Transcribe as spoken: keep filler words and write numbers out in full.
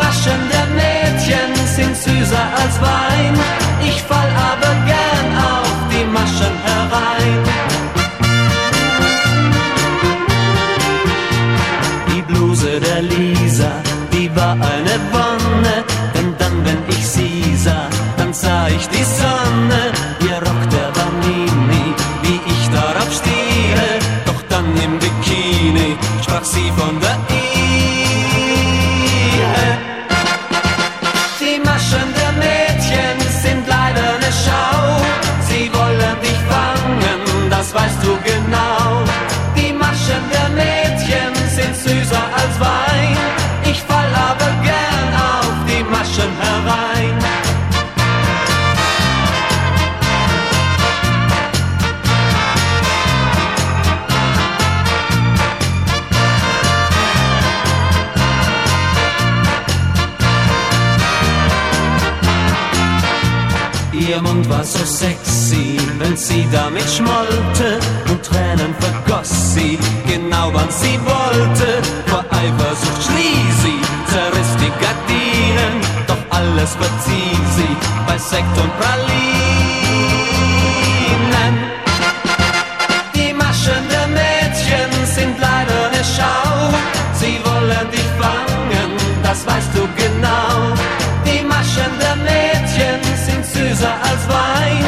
Maschen der Mädchen sind süßer als Wein. Ich fall aber gern auf die Maschen herein. Die Bluse der Lisa, die war eine Wonne, denn dann, wenn ich sie sah, dann sah ich die Sonne. Ihr Rock, der war mini, wie ich darauf stehe, doch dann im Bikini sprach sie von der Ehe. Die Maschen der Mädchen sind leider ne Schau, sie wollen dich fangen, das weißt du genau. Die Maschen der Mädchen sind süßer als Wein, ich fall aber gern auf die Maschen herein. Ihr Mund war so sexy, wenn sie damit schmollte, und Tränen vergoss sie, genau wann sie wollte. Vor Eifersucht schrie sie, zerriss die Gardinen, doch alles verzieh sie bei Sekt und Pralinen. Die Maschen der Mädchen sind leider ne Schau, sie wollen dich fangen, das weißt du genau. Die Maschen der Mädchen sind süßer als Wein,